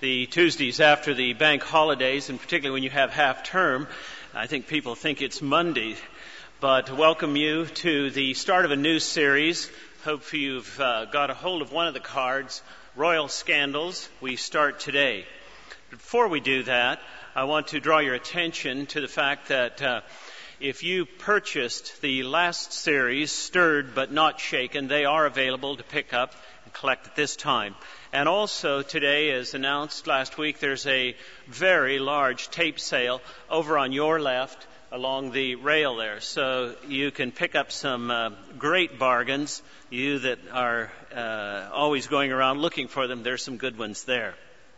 the Tuesdays after the bank holidays, and particularly when you have half term. I think people think it's Monday, but welcome you to the start of a new series. Hope you've got a hold of one of the cards, Royal Scandals. We start today. Before we do that, I want to draw your attention to the fact that if you purchased the last series, Stirred but Not Shaken, they are available to pick up and collect at this time. And also today, as announced last week, there's a very large tape sale over on your left along the rail there. So you can pick up some great bargains. You that are always going around looking for them, there's some good ones there.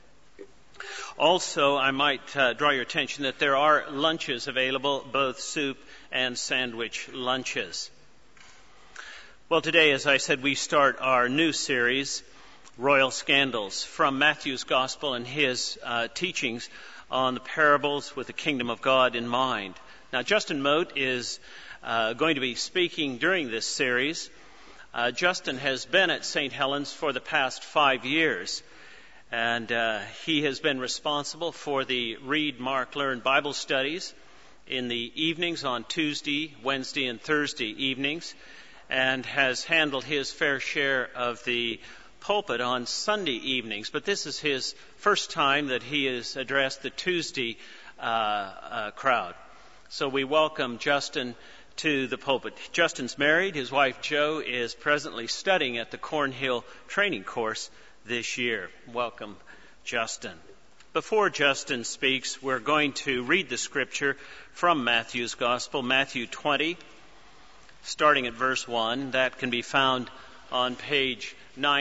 Also, I might draw your attention that there are lunches available, both soup and sandwich lunches. Well, today, as I said, we start our new series, Royal Scandals, from Matthew's Gospel and his teachings on the parables with the kingdom of God in mind. Now, Justin Mote is going to be speaking during this series. Justin has been at St. Helens for the past 5 years, and he has been responsible for the Read, Mark, Learn Bible studies in the evenings on Tuesday, Wednesday, and Thursday evenings, and has handled his fair share of the pulpit on Sunday evenings. But this is his first time that he has addressed the Tuesday crowd. So we welcome Justin to the pulpit. Justin's married. His wife Jo is presently studying at the Cornhill training course this year. Welcome, Justin. Before Justin speaks, we're going to read the scripture from Matthew's Gospel, Matthew 20, starting at verse 1. That can be found on page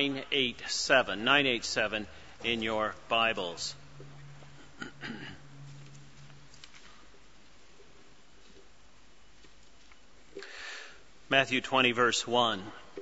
987 in your Bibles. Matthew 20, verse 1.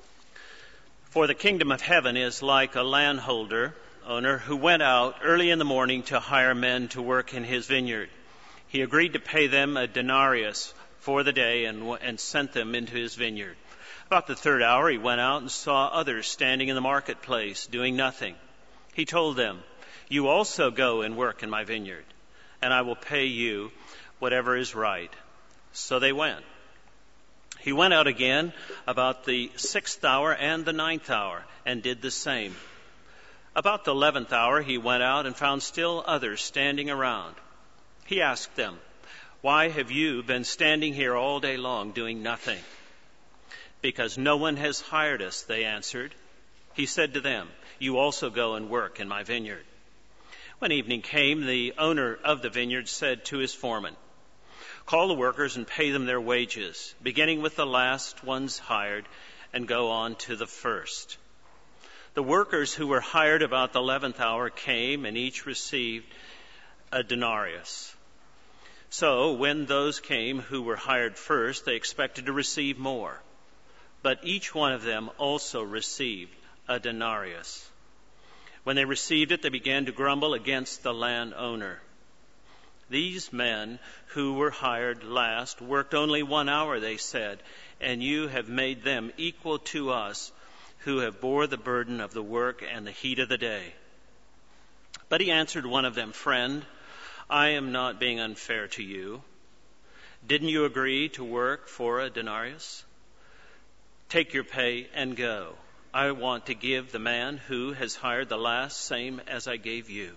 For the kingdom of heaven is like a landowner who went out early in the morning to hire men to work in his vineyard. He agreed to pay them a denarius for the day and sent them into his vineyard. About the third hour, he went out and saw others standing in the marketplace doing nothing. He told them, "You also go and work in my vineyard, and I will pay you whatever is right." So they went. He went out again about the 6th hour and the 9th hour and did the same. About the 11th hour, he went out and found still others standing around. He asked them, "Why have you been standing here all day long doing nothing?" "Because no one has hired us," they answered. He said to them, "You also go and work in my vineyard." When evening came, the owner of the vineyard said to his foreman, "Call the workers and pay them their wages, beginning with the last ones hired, and go on to the first." The workers who were hired about the 11th hour came, and each received a denarius. So when those came who were hired first, they expected to receive more. But each one of them also received a denarius. When they received it, they began to grumble against the landowner. "These men who were hired last worked only 1 hour," they said, "and you have made them equal to us who have bore the burden of the work and the heat of the day." But he answered one of them, "Friend, I am not being unfair to you. Didn't you agree to work for a denarius? Take your pay and go. I want to give the man who has hired the last same as I gave you.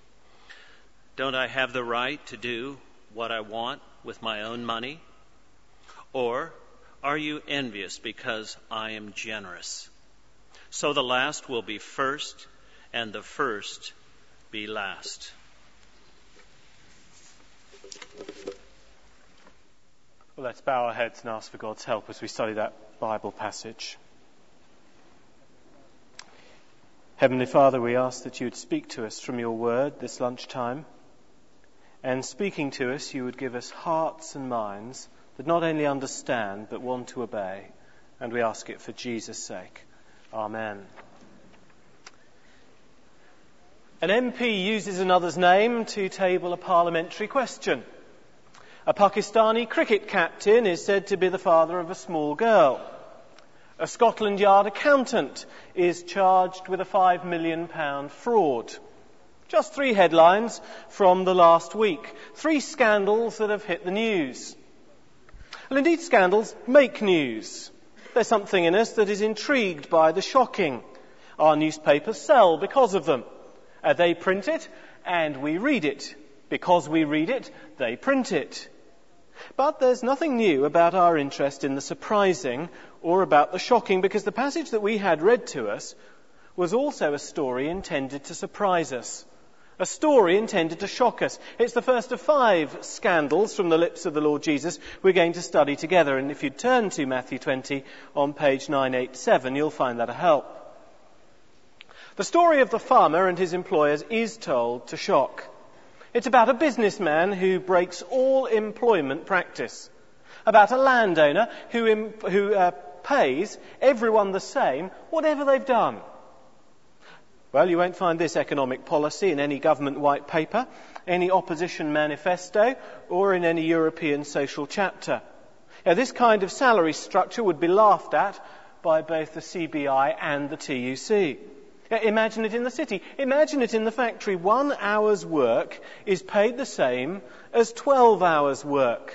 Don't I have the right to do what I want with my own money? Or are you envious because I am generous? So the last will be first, and the first be last." Well, let's bow our heads and ask for God's help as we study that Bible passage. Heavenly Father, we ask that you would speak to us from your word this lunchtime. And speaking to us, you would give us hearts and minds that not only understand, but want to obey. And we ask it for Jesus' sake. Amen. An MP uses another's name to table a parliamentary question. A Pakistani cricket captain is said to be the father of a small girl. A Scotland Yard accountant is charged with a £5 million fraud. Just 3 headlines from the last week. 3 scandals that have hit the news. And indeed, scandals make news. There's something in us that is intrigued by the shocking. Our newspapers sell because of them. They print it and we read it. Because we read it, they print it. But there's nothing new about our interest in the surprising or about the shocking, because the passage that we had read to us was also a story intended to surprise us. A story intended to shock us. It's the first of 5 scandals from the lips of the Lord Jesus we're going to study together. And if you turn to Matthew 20 on page 987, you'll find that a help. The story of the farmer and his employers is told to shock. It's about a businessman who breaks all employment practice. About a landowner who pays everyone the same, whatever they've done. Well, you won't find this economic policy in any government white paper, any opposition manifesto, or in any European social chapter. Now, this kind of salary structure would be laughed at by both the CBI and the TUC. Imagine it in the city. Imagine it in the factory. 1 hour's work is paid the same as 12 hours' work.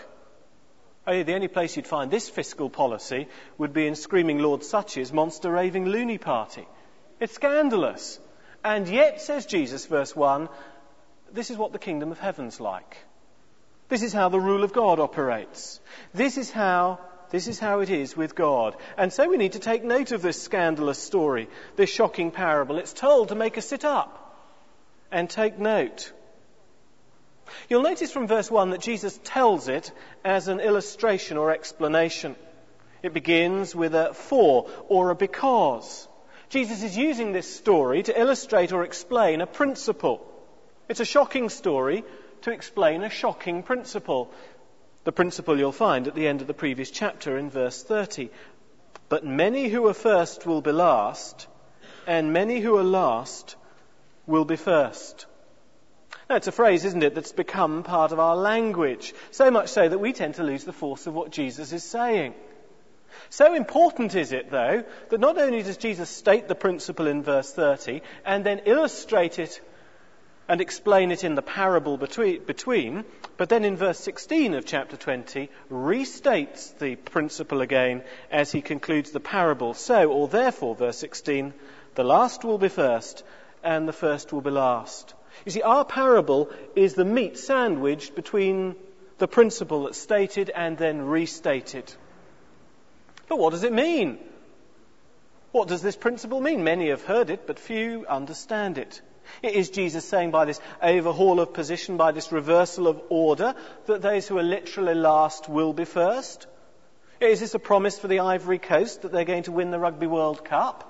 The only place you'd find this fiscal policy would be in Screaming Lord Sutch's monster raving loony party. It's scandalous. And yet, says Jesus, verse 1, this is what the kingdom of heaven's like. This is how the rule of God operates. This is how it is with God. And so we need to take note of this scandalous story, this shocking parable. It's told to make us sit up and take note. You'll notice from verse 1 that Jesus tells it as an illustration or explanation. It begins with a for or a because. Jesus is using this story to illustrate or explain a principle. It's a shocking story to explain a shocking principle. The principle you'll find at the end of the previous chapter in verse 30. But many who are first will be last, and many who are last will be first. Now, it's a phrase, isn't it, that's become part of our language. So much so that we tend to lose the force of what Jesus is saying. So important is it, though, that not only does Jesus state the principle in verse 30 and then illustrate it and explain it in the parable between, but then in verse 16 of chapter 20 restates the principle again as he concludes the parable. So, or therefore, verse 16, the last will be first and the first will be last. You see, our parable is the meat sandwiched between the principle that's stated and then restated. But what does it mean? What does this principle mean? Many have heard it, but few understand it. Is Jesus saying by this overhaul of position, by this reversal of order, that those who are literally last will be first? Is this a promise for the Ivory Coast that they're going to win the Rugby World Cup?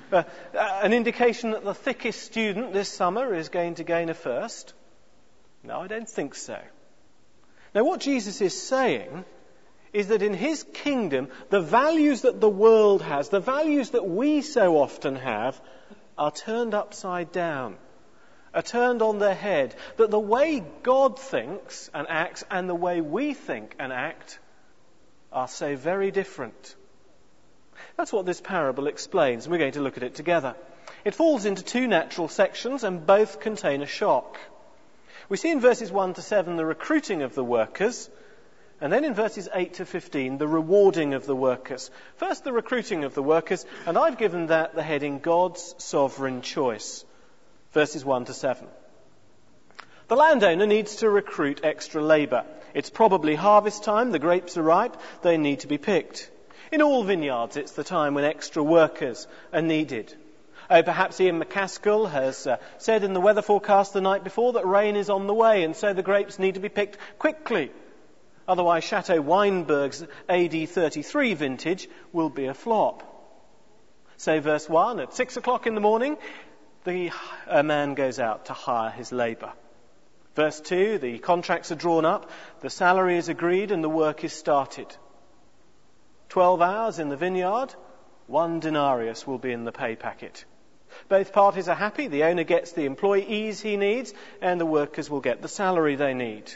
An indication that the thickest student this summer is going to gain a first? No, I don't think so. Now, what Jesus is saying is that in his kingdom, the values that the world has, the values that we so often have, are turned upside down, are turned on their head. That the way God thinks and acts and the way we think and act are so very different. That's what this parable explains, and we're going to look at it together. It falls into 2 natural sections, and both contain a shock. We see in verses 1 to 7 the recruiting of the workers, and then in verses 8 to 15, the rewarding of the workers. First, the recruiting of the workers, and I've given that the heading, God's sovereign choice. Verses 1 to 7. The landowner needs to recruit extra labour. It's probably harvest time, the grapes are ripe, they need to be picked. In all vineyards, it's the time when extra workers are needed. Perhaps Ian McCaskill has said in the weather forecast the night before that rain is on the way, and so the grapes need to be picked quickly. Otherwise, Chateau Weinberg's AD 33 vintage will be a flop. So verse 1, at 6 o'clock in the morning, a man goes out to hire his labour. Verse 2, the contracts are drawn up, the salary is agreed, and the work is started. 12 hours in the vineyard, 1 denarius will be in the pay packet. Both parties are happy, the owner gets the employees he needs, and the workers will get the salary they need.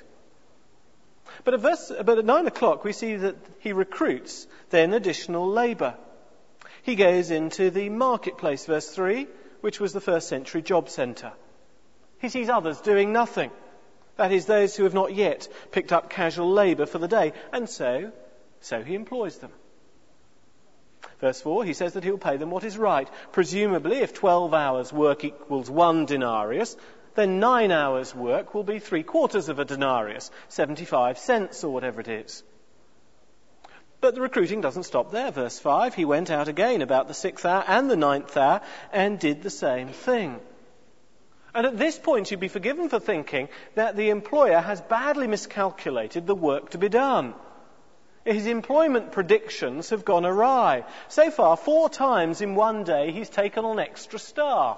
But at 9 o'clock we see that he recruits then additional labour. He goes into the marketplace, verse 3, which was the first century job centre. He sees others doing nothing. That is, those who have not yet picked up casual labour for the day. And so he employs them. Verse 4, he says that he'll pay them what is right. Presumably, if 12 hours work equals 1 denarius, then 9 hours work will be 3/4 of a denarius, 75 cents or whatever it is. But the recruiting doesn't stop there. Verse 5, he went out again about the 6th hour and the 9th hour and did the same thing. And at this point, you'd be forgiven for thinking that the employer has badly miscalculated the work to be done. His employment predictions have gone awry. So far, 4 times in one day, he's taken on extra staff.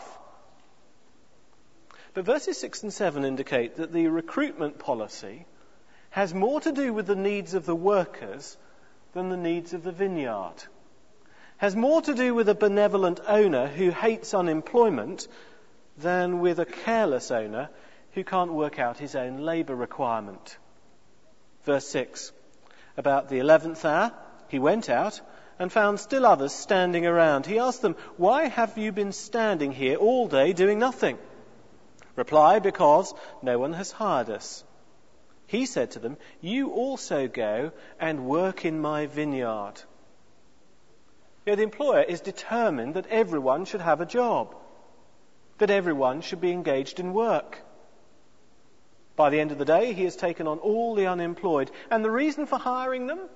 But verses 6 and 7 indicate that the recruitment policy has more to do with the needs of the workers than the needs of the vineyard. Has more to do with a benevolent owner who hates unemployment than with a careless owner who can't work out his own labour requirement. Verse 6, about the 11th hour, he went out and found still others standing around. He asked them, "Why have you been standing here all day doing nothing?" Reply, "Because no one has hired us." He said to them, "You also go and work in my vineyard." The employer is determined that everyone should have a job, that everyone should be engaged in work. By the end of the day, he has taken on all the unemployed. And the reason for hiring them?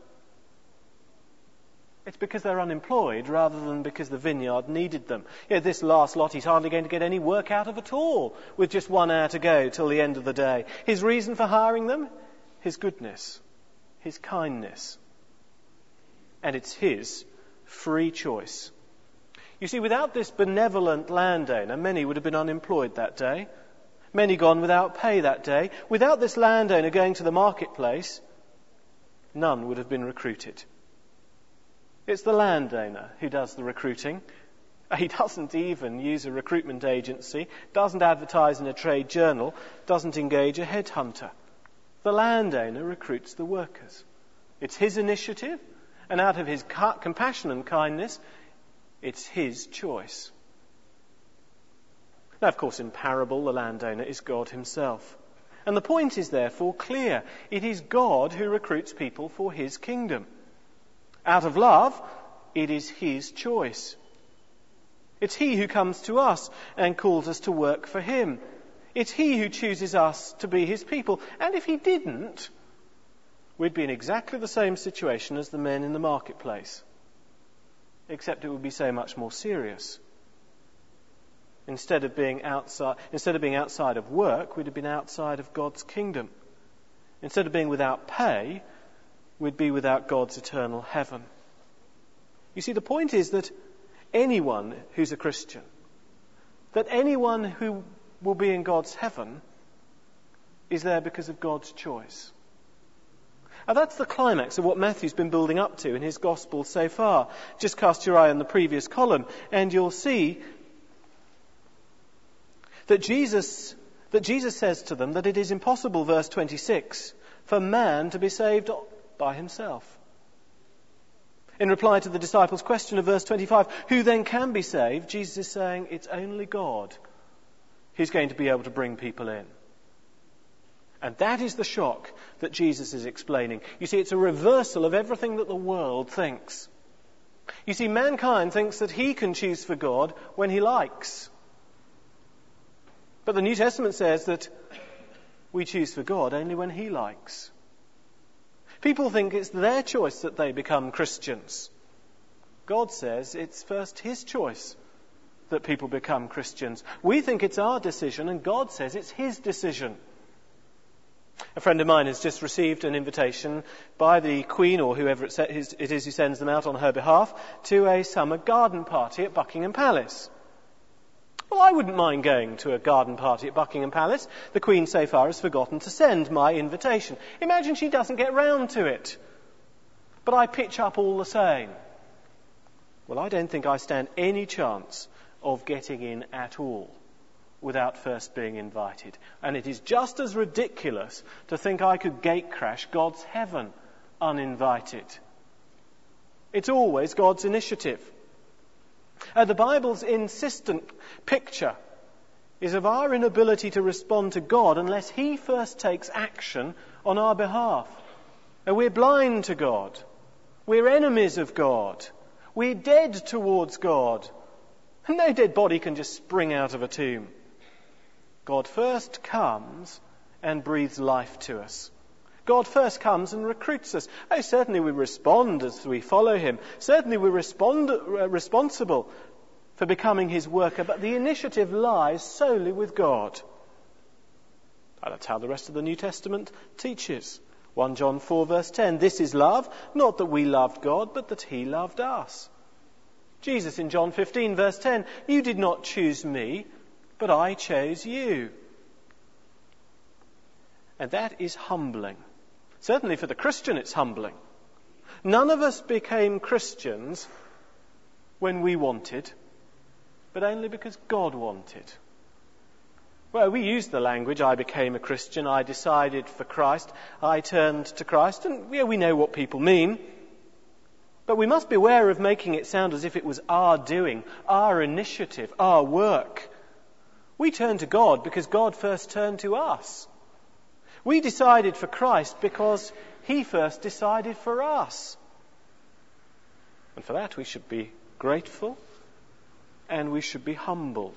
It's because they're unemployed rather than because the vineyard needed them. This last lot he's hardly going to get any work out of at all with just 1 hour to go till the end of the day. His reason for hiring them? His goodness, his kindness. And it's his free choice. You see, without this benevolent landowner, many would have been unemployed that day. Many gone without pay that day. Without this landowner going to the marketplace, none would have been recruited. It's the landowner who does the recruiting. He doesn't even use a recruitment agency, doesn't advertise in a trade journal, doesn't engage a headhunter. The landowner recruits the workers. It's his initiative, and out of his compassion and kindness, it's his choice. Now, of course, in parable, the landowner is God himself. And the point is therefore clear. It is God who recruits people for his kingdom. Out of love, it is his choice. It's he who comes to us and calls us to work for him. It's he who chooses us to be his people. And if he didn't, we'd be in exactly the same situation as the men in the marketplace. Except it would be so much more serious. Instead of being outside of work, we'd have been outside of God's kingdom. Instead of being without pay, we'd be without God's eternal heaven. You see, the point is that anyone who's a Christian, that anyone who will be in God's heaven, is there because of God's choice. Now that's the climax of what Matthew's been building up to in his gospel so far. Just cast your eye on the previous column and you'll see that Jesus says to them that it is impossible, verse 26, for man to be saved by himself. In reply to the disciples' question of verse 25, who then can be saved? Jesus is saying it's only God who's going to be able to bring people in. And that is the shock that Jesus is explaining. You see, it's a reversal of everything that the world thinks. You see, mankind thinks that he can choose for God when he likes. But the New Testament says that we choose for God only when he likes. People think it's their choice that they become Christians. God says it's first his choice that people become Christians. We think it's our decision, and God says it's his decision. A friend of mine has just received an invitation by the Queen, or whoever it is who sends them out on her behalf, to a summer garden party at Buckingham Palace. Well, I wouldn't mind going to a garden party at Buckingham Palace. The Queen so far has forgotten to send my invitation. Imagine she doesn't get round to it. But I pitch up all the same. Well, I don't think I stand any chance of getting in at all without first being invited. And it is just as ridiculous to think I could gatecrash God's heaven uninvited. It's always God's initiative. The Bible's insistent picture is of our inability to respond to God unless he first takes action on our behalf. And we're blind to God. We're enemies of God. We're dead towards God. And no dead body can just spring out of a tomb. God first comes and breathes life to us. God first comes and recruits us. Oh, certainly we respond as we follow him. Certainly we're responsible for becoming his worker, but the initiative lies solely with God. And that's how the rest of the New Testament teaches. 1 John 4 verse 10, this is love, not that we loved God, but that he loved us. Jesus in John 15 verse 10, you did not choose me, but I chose you. And that is humbling. Certainly for the Christian it's humbling. None of us became Christians when we wanted, but only because God wanted. Well, we use the language, I became a Christian, I decided for Christ, I turned to Christ, and we know what people mean. But we must beware of making it sound as if it was our doing, our initiative, our work. We turned to God because God first turned to us. We decided for Christ because he first decided for us. And for that we should be grateful and we should be humbled.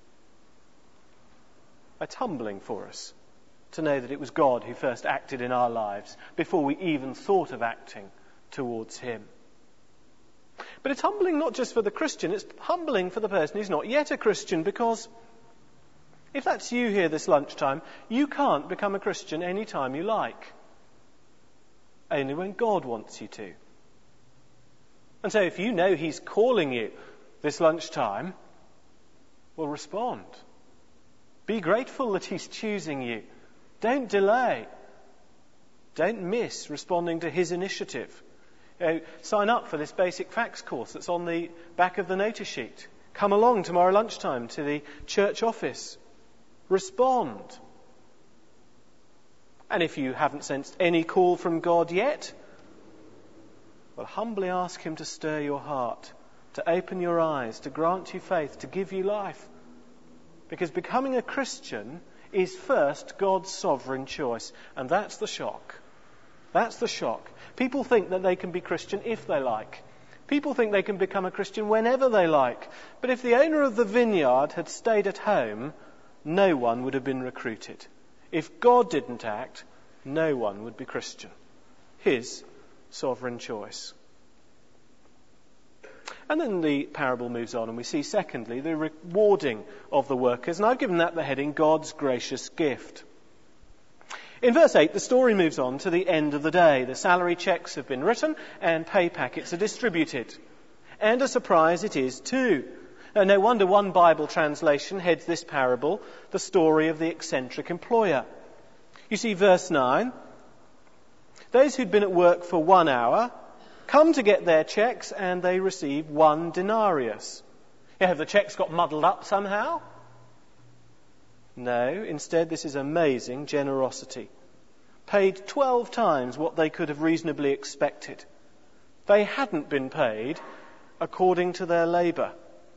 It's humbling for us to know that it was God who first acted in our lives before we even thought of acting towards him. But it's humbling not just for the Christian, it's humbling for the person who's not yet a Christian, because if that's you here this lunchtime, you can't become a Christian any time you like. Only when God wants you to. And so if you know he's calling you this lunchtime, well, respond. Be grateful that he's choosing you. Don't delay. Don't miss responding to his initiative. Sign up for this basic facts course that's on the back of the notice sheet. Come along tomorrow lunchtime to the church office. Respond. And if you haven't sensed any call from God yet, well, humbly ask him to stir your heart, to open your eyes, to grant you faith, to give you life. Because becoming a Christian is first God's sovereign choice. And that's the shock. That's the shock. People think that they can be Christian if they like. People think they can become a Christian whenever they like. But if the owner of the vineyard had stayed at home, no one would have been recruited. If God didn't act, no one would be Christian. His sovereign choice. And then the parable moves on and we see, secondly, the rewarding of the workers. And I've given that the heading, God's gracious gift. In verse 8, the story moves on to the end of the day. The salary checks have been written and pay packets are distributed. And a surprise it is too. No wonder one Bible translation heads this parable, the story of the eccentric employer. You see, verse 9, those who'd been at work for 1 hour come to get their checks and they receive 1 denarius. Have the checks got muddled up somehow? No, instead this is amazing generosity. Paid 12 times what they could have reasonably expected. They hadn't been paid according to their labour.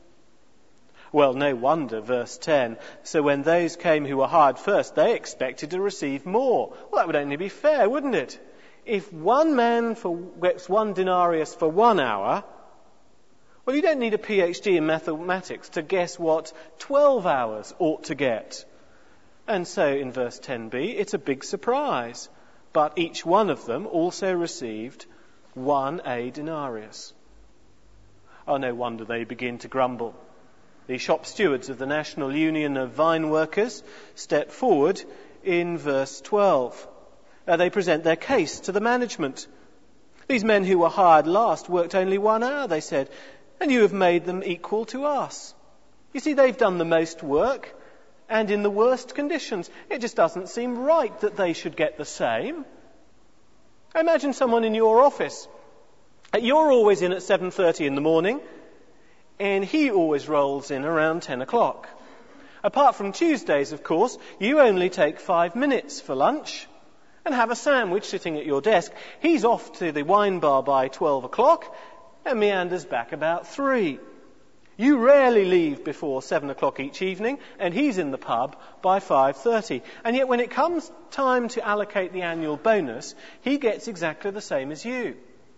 Well, no wonder, verse 10, so when those came who were hired first, they expected to receive more. Well, that would only be fair, wouldn't it? If one man gets 1 denarius for 1 hour, well, you don't need a PhD in mathematics to guess what 12 hours ought to get. And so in verse 10b, it's a big surprise. But each one of them also received 1 denarius. Oh, no wonder they begin to grumble. The shop stewards of the National Union of Vine Workers step forward in verse 12. They present their case to the management. These men who were hired last worked only 1 hour, they said, and you have made them equal to us. You see, they've done the most work and in the worst conditions. It just doesn't seem right that they should get the same. Imagine someone in your office. You're always in at 7:30 in the morning, and he always rolls in around 10 o'clock. Apart from Tuesdays, of course, you only take 5 minutes for lunch and have a sandwich sitting at your desk. He's off to the wine bar by 12 o'clock and meanders back about 3. You rarely leave before 7 o'clock each evening, and he's in the pub by 5:30. And yet when it comes time to allocate the annual bonus, he gets exactly the same as you.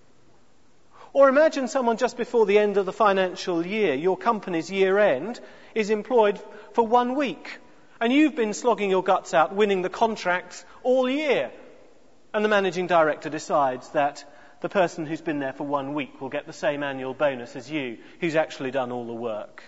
Or imagine someone just before the end of the financial year, your company's year end, is employed for 1 week. And you've been slogging your guts out winning the contracts all year. And the managing director decides that the person who's been there for 1 week will get the same annual bonus as you, who's actually done all the work.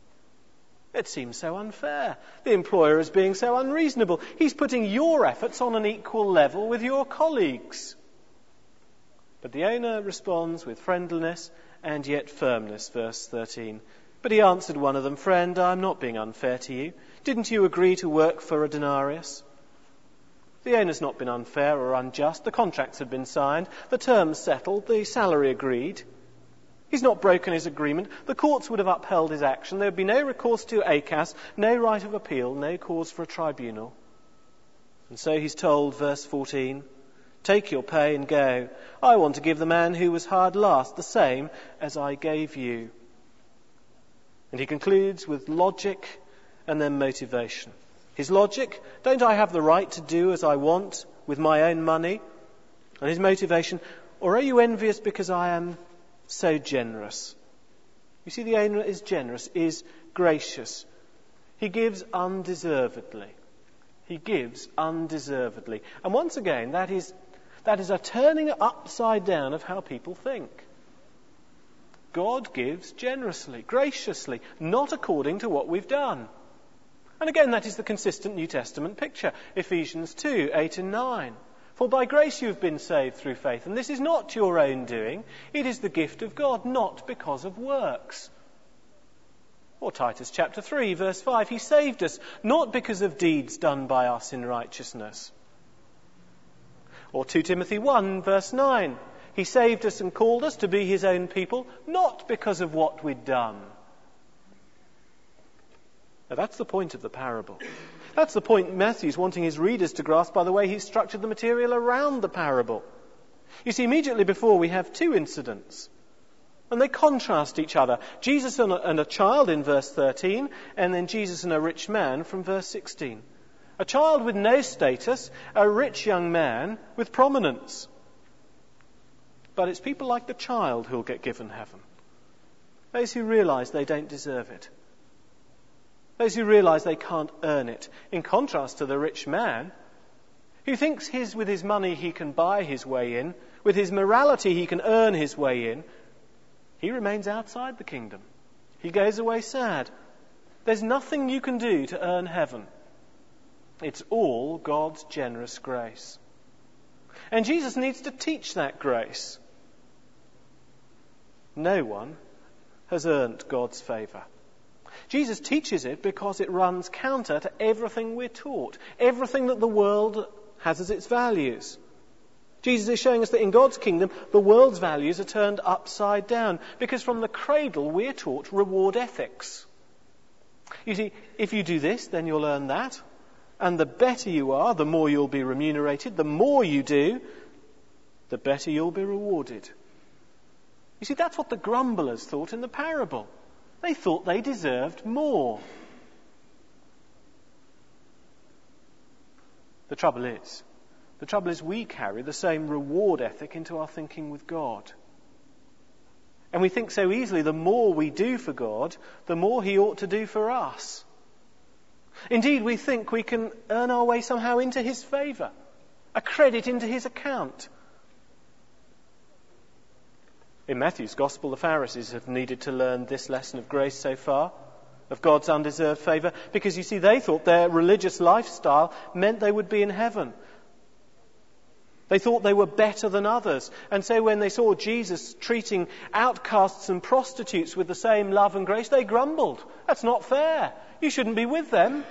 It seems so unfair. The employer is being so unreasonable. He's putting your efforts on an equal level with your colleagues. But the owner responds with friendliness and yet firmness, verse 13. But he answered one of them, "Friend, I'm not being unfair to you. Didn't you agree to work for a denarius?" The owner's not been unfair or unjust. The contracts had been signed, the terms settled, the salary agreed. He's not broken his agreement. The courts would have upheld his action. There would be no recourse to ACAS, no right of appeal, no cause for a tribunal. And so he's told, verse 14, "Take your pay and go. I want to give the man who was hired last the same as I gave you." And he concludes with logic and then motivation. His logic, don't I have the right to do as I want with my own money? And his motivation, or are you envious because I am so generous? You see, the owner is generous, is gracious. He gives undeservedly. He gives undeservedly. And once again, that is a turning upside down of how people think. God gives generously, graciously, not according to what we've done. And again, that is the consistent New Testament picture. Ephesians 2, 8 and 9. For by grace you have been saved through faith, and this is not your own doing. It is the gift of God, not because of works. Or Titus chapter 3, verse 5. He saved us, not because of deeds done by us in righteousness. Or 2 Timothy 1, verse 9. He saved us and called us to be his own people, not because of what we'd done. Now that's the point of the parable. That's the point Matthew's wanting his readers to grasp by the way he's structured the material around the parable. You see, immediately before we have two incidents, and they contrast each other. Jesus and a child in verse 13, and then Jesus and a rich man from verse 16. A child with no status, a rich young man with prominence. But it's people like the child who'll get given heaven. Those who realise they don't deserve it. Those who realise they can't earn it. In contrast to the rich man, who thinks with his money he can buy his way in, with his morality he can earn his way in, he remains outside the kingdom. He goes away sad. There's nothing you can do to earn heaven. It's all God's generous grace. And Jesus needs to teach that grace. No one has earned God's favour. Jesus teaches it because it runs counter to everything we're taught, everything that the world has as its values. Jesus is showing us that in God's kingdom, the world's values are turned upside down, because from the cradle we're taught reward ethics. You see, if you do this, then you'll earn that. And the better you are, the more you'll be remunerated. The more you do, the better you'll be rewarded. You see, that's what the grumblers thought in the parable. They thought they deserved more. The trouble is we carry the same reward ethic into our thinking with God. And we think so easily the more we do for God, the more he ought to do for us. Indeed, we think we can earn our way somehow into his favour, a credit into his account. In Matthew's Gospel, the Pharisees have needed to learn this lesson of grace so far, of God's undeserved favour, because you see, they thought their religious lifestyle meant they would be in heaven. They thought they were better than others. And so when they saw Jesus treating outcasts and prostitutes with the same love and grace, they grumbled. That's not fair. You shouldn't be with them.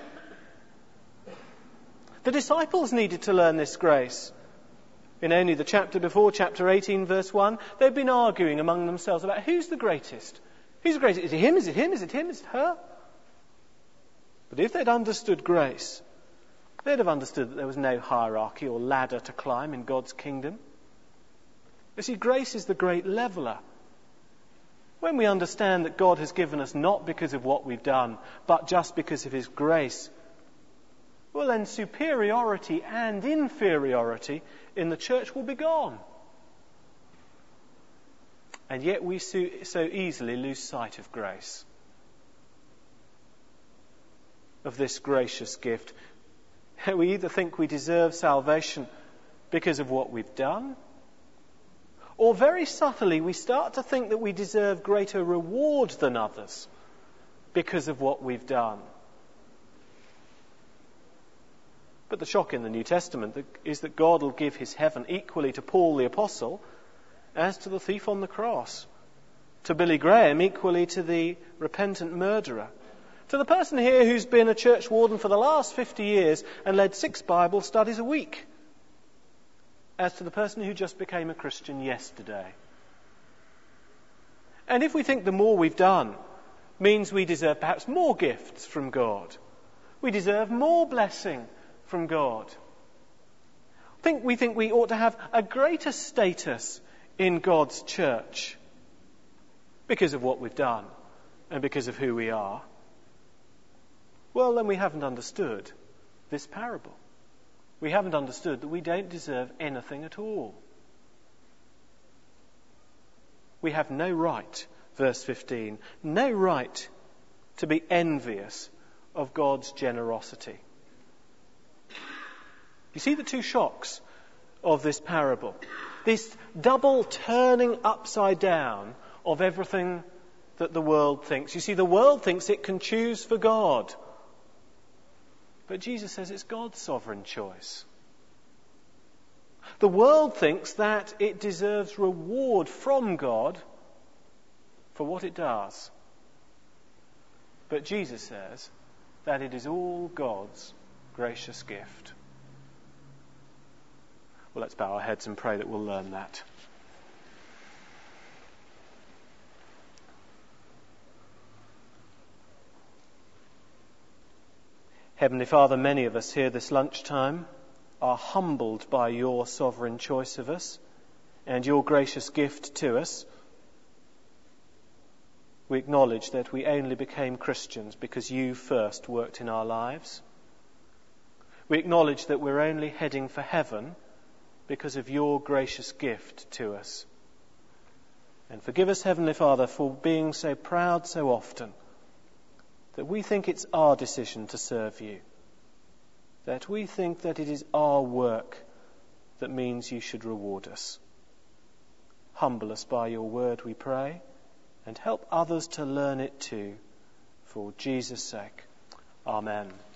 The disciples needed to learn this grace. In only the chapter before, chapter 18, verse 1, they've been arguing among themselves about who's the greatest. Who's the greatest? Is it him? Is it him? Is it him? Is it her? But if they'd understood grace, they'd have understood that there was no hierarchy or ladder to climb in God's kingdom. You see, grace is the great leveller. when we understand that God has given us not because of what we've done, but just because of his grace, well then superiority and inferiority in the church will be gone. And yet we so easily lose sight of grace, of this gracious gift. We either think we deserve salvation because of what we've done, or very subtly we start to think that we deserve greater reward than others because of what we've done. But the shock in the New Testament is that God will give his heaven equally to Paul the Apostle as to the thief on the cross, to Billy Graham equally to the repentant murderer, to the person here who's been a church warden for the last 50 years and led 6 Bible studies a week, as to the person who just became a Christian yesterday. And if we think the more we've done means we deserve perhaps more gifts from God, we deserve more blessing from God, we think we ought to have a greater status in God's church because of what we've done and because of who we are, well, then we haven't understood this parable. We haven't understood that we don't deserve anything at all. We have no right, verse 15, no right to be envious of God's generosity. You see the two shocks of this parable. This double turning upside down of everything that the world thinks. You see, the world thinks it can choose for God. But Jesus says it's God's sovereign choice. The world thinks that it deserves reward from God for what it does. But Jesus says that it is all God's gracious gift. Well, let's bow our heads and pray that we'll learn that. Heavenly Father, many of us here this lunchtime are humbled by your sovereign choice of us and your gracious gift to us. We acknowledge that we only became Christians because you first worked in our lives. We acknowledge that we're only heading for heaven because of your gracious gift to us. And forgive us, Heavenly Father, for being so proud so often that we think it's our decision to serve you, that we think that it is our work that means you should reward us. Humble us by your word, we pray, and help others to learn it too, for Jesus' sake. Amen.